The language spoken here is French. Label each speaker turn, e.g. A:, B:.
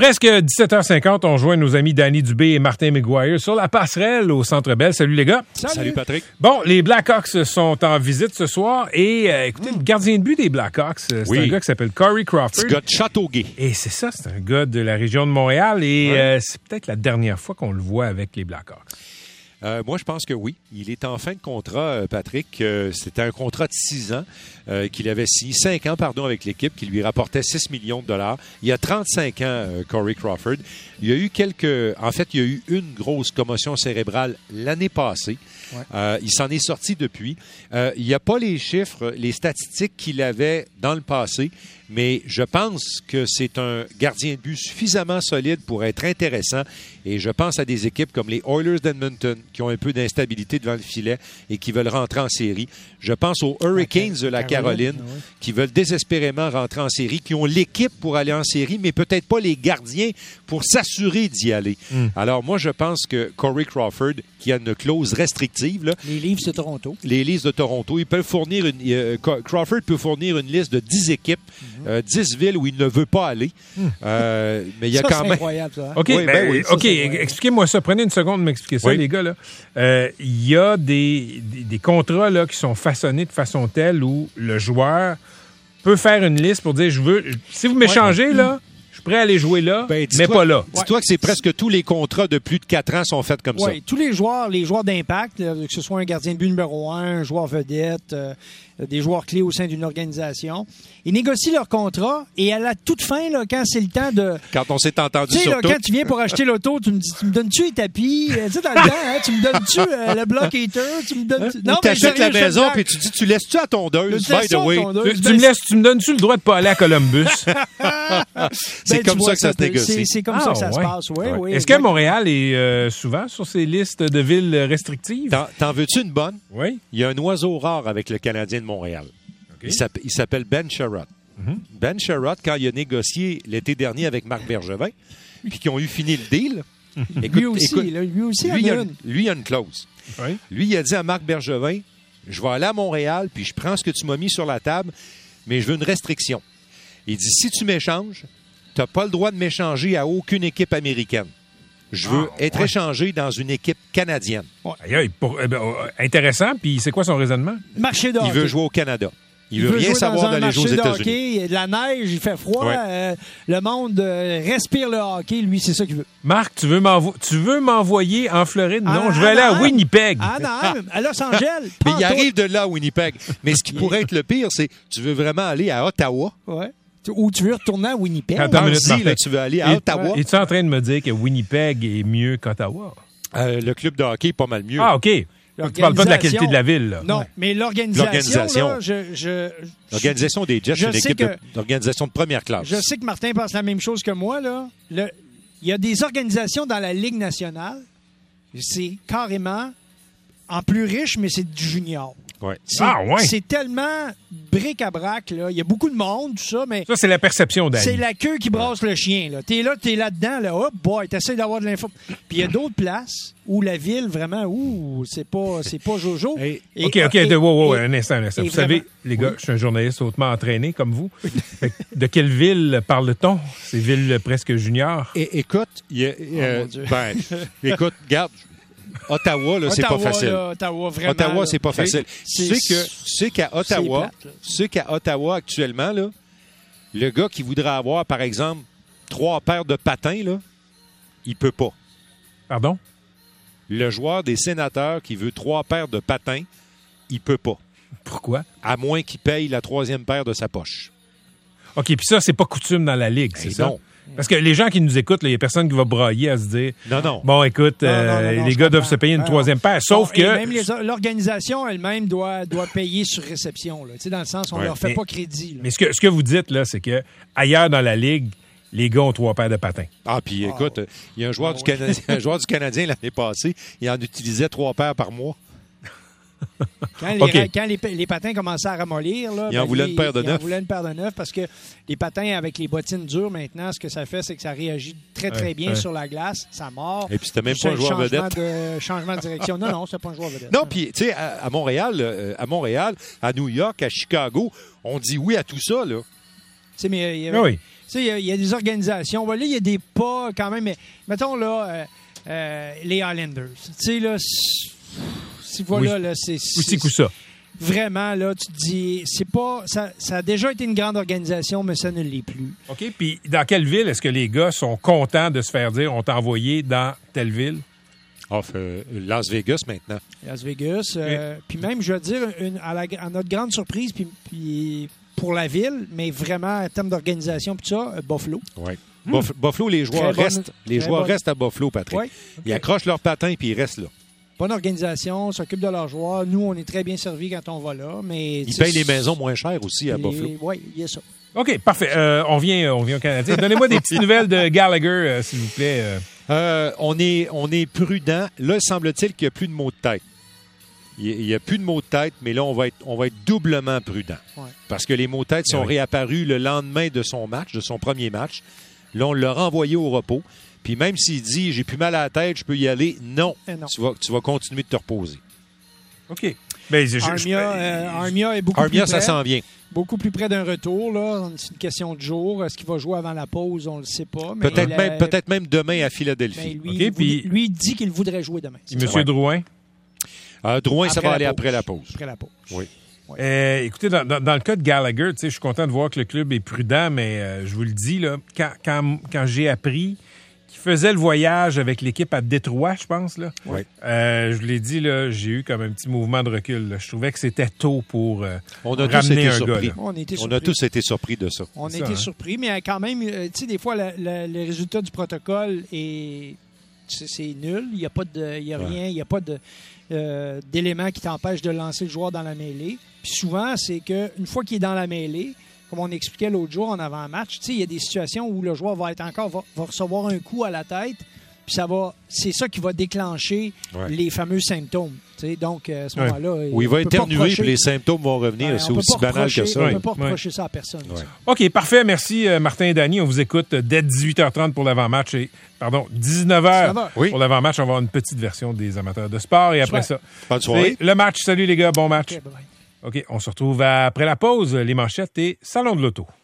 A: Presque 17h50, on joint nos amis Danny Dubé et Martin McGuire sur la passerelle au Centre Bell. Salut les gars.
B: Salut Patrick.
A: Bon, les Blackhawks sont en visite ce soir et écoutez, le gardien de but des Blackhawks, c'est un gars qui s'appelle Corey Crawford.
B: C'est un gars de Châteauguay.
A: Et c'est ça, c'est un gars de la région de Montréal et c'est peut-être la dernière fois qu'on le voit avec les Blackhawks.
B: Moi, je pense que oui. Il est en fin de contrat, Patrick. C'était un contrat de 6 ans qu'il avait signé, 5 ans, avec l'équipe, qui lui rapportait 6 millions de dollars. Il y a 35 ans, Corey Crawford. Il y a eu il y a eu une grosse commotion cérébrale l'année passée. Ouais. Il s'en est sorti depuis. Il n'y a pas les chiffres, les statistiques qu'il avait dans le passé, mais je pense que c'est un gardien de but suffisamment solide pour être intéressant. Et je pense à des équipes comme les Oilers d'Edmonton qui ont un peu d'instabilité devant le filet et qui veulent rentrer en série. Je pense aux Hurricanes de la Caroline qui veulent désespérément rentrer en série, qui ont l'équipe pour aller en série, mais peut-être pas les gardiens pour s'assurer d'y aller. Alors moi, je pense que Corey Crawford, qui a une clause restrictive... Là,
C: les Leafs de Toronto.
B: Les Leafs de Toronto. Ils peuvent fournir Crawford peut fournir une liste de 10 équipes, 10 villes où il ne veut pas aller. Mais il y a quand même...
C: incroyable, ça. Hein?
A: OK, OK. Expliquez-moi ça. Prenez une seconde de m'expliquer ça, les gars. Il y a des contrats là, qui sont façonnés de façon telle où le joueur peut faire une liste pour dire, si vous m'échangez, là, je suis prêt à aller jouer là, mais pas là.
B: Dis-toi que c'est presque tous les contrats de plus de 4 ans sont faits comme ça.
C: Oui, tous les joueurs d'impact, que ce soit un gardien de but numéro 1, un joueur vedette, des joueurs clés au sein d'une organisation, ils négocient leur contrat et à la toute fin, là, quand c'est le temps de...
B: Quand on s'est entendu sur tout.
C: Quand tu viens pour acheter l'auto, tu me donnes-tu les tapis? Tu sais, dans le temps, hein, tu me donnes-tu le bloc heater? Tu me donnes...
B: Non, tu achètes la maison puis tu dis, tu laisses-tu à tondeuse, by the way?
A: Tu me donnes-tu le droit de pas aller à Columbus?
B: C'est comme ça que ça se négocie.
C: C'est comme ça que ça se passe, oui.
A: Est-ce que Montréal est souvent sur ces listes de villes restrictives?
B: T'en veux-tu une bonne?
A: Oui.
B: Il y a un oiseau rare avec le Canadien de Montréal. Okay. Il s'appelle Ben Sherratt. Ben Sherratt, quand il a négocié l'été dernier avec Marc Bergevin, puis qu'ils ont eu fini le deal...
C: lui aussi,
B: lui a une clause.
A: Oui.
B: Lui, il a dit à Marc Bergevin, je vais aller à Montréal, puis je prends ce que tu m'as mis sur la table, mais je veux une restriction. Il dit, si tu m'échanges, tu n'as pas le droit de m'échanger à aucune équipe américaine. Je veux être échangé dans une équipe canadienne.
A: Intéressant. Puis c'est quoi son raisonnement?
C: Marché de hockey.
B: Il veut jouer au Canada. Il veut rien savoir d'aller jouer aux États-Unis.
C: Il y a de la neige, il fait froid. Ouais. Le monde respire le hockey. Lui, c'est ça qu'il veut.
A: Marc, tu veux m'envoyer en Floride? Non, je veux aller à Winnipeg.
C: À Los Angeles.
B: Mais il arrive de là à Winnipeg. Mais ce qui pourrait être le pire, c'est tu veux vraiment aller à Ottawa?
C: Oui. Ou tu veux retourner à Winnipeg?
B: Tu veux aller à Ottawa?
A: Es-tu en train de me dire que Winnipeg est mieux qu'Ottawa?
B: Le club de hockey est pas mal mieux.
A: Ah, OK. Donc, tu parles pas de la qualité de la ville, là.
C: Non, mais l'organisation. Là,
B: l'organisation des Jets, c'est une équipe d'organisation de première classe.
C: Je sais que Martin pense la même chose que moi, là. Il y a des organisations dans la Ligue nationale, c'est carrément en plus riche, mais c'est du junior.
B: Ouais.
C: C'est tellement bric-à-brac, là. Il y a beaucoup de monde, tout ça, mais...
A: Ça, c'est la perception d'Annie.
C: C'est la queue qui brasse le chien, là. T'es là-dedans, là. Hop, boy, t'essaies d'avoir de l'info. Puis il y a d'autres places où la ville, vraiment, c'est pas Jojo.
A: OK, un instant. Vous savez, les gars, je suis un journaliste hautement entraîné, comme vous. De quelle ville parle-t-on? Ces villes presque juniors?
B: Écoute, écoute, regarde... Ottawa, là, c'est pas facile. Ottawa, c'est pas facile. Tu sais qu'à Ottawa, actuellement, là, le gars qui voudrait avoir, par exemple, 3 paires de patins, là, il peut pas.
A: Pardon?
B: Le joueur des Sénateurs qui veut 3 paires de patins, il peut pas.
A: Pourquoi?
B: À moins qu'il paye la 3e paire de sa poche.
A: OK, puis ça, c'est pas coutume dans la Ligue, c'est ça? Non. Parce que les gens qui nous écoutent, il n'y a personne qui va brailler à se dire bon, écoute, les gars doivent se payer une 3e paire. Sauf que.
C: Même l'organisation elle-même doit payer sur réception, là, dans le sens où on ne leur fait pas crédit. Là.
A: Mais ce que vous dites, là, c'est que ailleurs dans la Ligue, les gars ont 3 paires de patins.
B: Ah, puis écoute, il y a un joueur du Canadien l'année passée, il en utilisait 3 paires par mois.
C: Quand les patins commençaient à ramollir, là,
B: il en voulait une paire de neuf.
C: Il en voulait une paire de neuf parce que les patins avec les bottines dures maintenant, ce que ça fait, c'est que ça réagit très, très bien sur la glace. Ça mord.
B: Et puis c'était même pas un joueur vedette.
C: Changement de direction. Non, c'était pas un joueur vedette.
B: Non, puis tu sais, à Montréal, à New York, à Chicago, on dit oui à tout ça, là.
C: Mais,
A: oui.
C: Tu sais, il y a des organisations. Là, il y a des pas quand même. Mais mettons, là, les Highlanders. Tu sais, là, là, c'est...
A: Aussi coup ça.
C: Vraiment, là, tu te dis, c'est pas... Ça a déjà été une grande organisation, mais ça ne l'est plus.
A: OK. Puis, dans quelle ville est-ce que les gars sont contents de se faire dire on t'a envoyé dans telle ville?
B: Las Vegas, maintenant.
C: Las Vegas. Puis même, je veux dire, à notre grande surprise, puis pour la ville, mais vraiment, en termes d'organisation, puis tout ça, Buffalo.
B: Oui. Buffalo, les joueurs restent à Buffalo, Patrick.
C: Ouais. Okay.
B: Ils accrochent leur patin, puis ils restent là.
C: Bonne organisation, s'occupe de leurs joueurs. Nous, on est très bien servis quand on va là. Mais
B: ils payent les maisons moins chères aussi à Buffalo.
C: Oui, il y a ça.
A: OK, parfait. On vient au Canadien. Donnez-moi des petites nouvelles de Gallagher, s'il vous plaît.
B: On est prudent. Là, semble-t-il qu'il n'y a plus de mots de tête. Il n'y a plus de mots de tête, mais là, on va être doublement prudent. Ouais. Parce que les mots de tête sont réapparus le lendemain de son premier match. Là, on l'a renvoyé au repos. Puis même s'il dit « j'ai plus mal à la tête, je peux y aller », non. Tu vas continuer de te reposer.
A: OK.
C: Armia est beaucoup plus près.
B: Armia, ça s'en vient.
C: Beaucoup plus près d'un retour, là. C'est une question de jour. Est-ce qu'il va jouer avant la pause? On ne le sait pas. Mais
B: peut-être même demain à Philadelphie.
C: Lui, il dit qu'il voudrait jouer demain.
A: Monsieur Drouin?
B: Drouin, ça va aller après la pause.
C: Après la pause.
B: Oui.
C: Ouais.
A: Écoutez, dans le cas de Gallagher, je suis content de voir que le club est prudent, mais je vous le dis, là, quand j'ai appris qu'il faisait le voyage avec l'équipe à Détroit, je pense, là, je vous l'ai dit, là, j'ai eu comme un petit mouvement de recul. Là. Je trouvais que c'était tôt pour ramener un gars. Là.
B: On a tous été surpris de ça.
C: On a été surpris, mais quand même, tu sais, des fois, le résultat du protocole c'est nul. Il n'y a pas de, il y a rien, il n'y a pas d'éléments qui t'empêchent de lancer le joueur dans la mêlée. Puis souvent, c'est qu'une fois qu'il est dans la mêlée, comme on expliquait l'autre jour en avant-match, il y a des situations où le joueur va recevoir un coup à la tête, puis c'est ça qui va déclencher les fameux symptômes. Donc, à ce moment-là...
B: Où il va éternuer, puis les symptômes vont revenir. C'est aussi banal que ça.
C: On ne peut pas reprocher ça à personne.
A: Ouais. OK, parfait. Merci, Martin et Danny. On vous écoute dès 18h30 pour l'avant-match. 19h pour l'avant-match. On va avoir une petite version des amateurs de sport. Et après ça, c'est le match. Salut les gars, bon match.
C: Okay, bye.
A: OK, on se retrouve après la pause. Les manchettes et Salon de l'auto.